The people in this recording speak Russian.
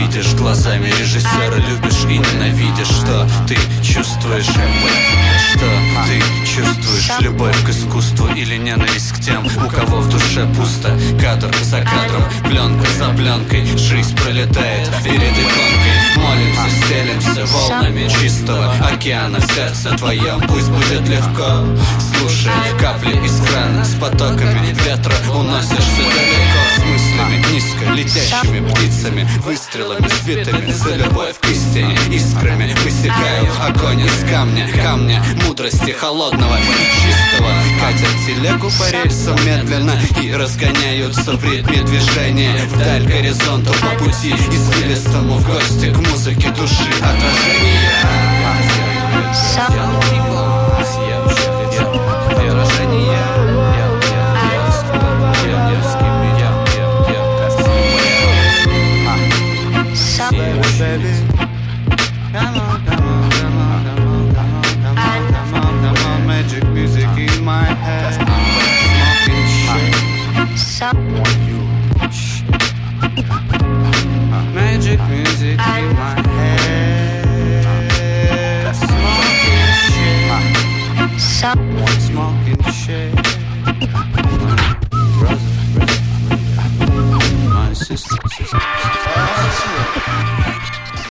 видишь глазами режиссера, любишь и ненавидишь. Что ты чувствуешь? Что ты чувствуешь? Любовь к искусству или ненависть к тем, у кого в душе пусто? Кадр за кадром, пленка за пленкой, жизнь пролетает перед иконкой. Молимся, стелимся волнами чистого океана. В сердце твоем пусть будет легко. Слушай, капли из крана с потоками ветра, уносишься далеко. С мыслями низко летящими птицами, выстрелами сбитыми за любовь к истине. Искрами высекаю огонь из камня, камня мудрости холодного и чистого. Катят телегу по рельсам медленно и разгоняются в ритме движения вдаль горизонту по пути извилистому, в гости к музыке души отражения.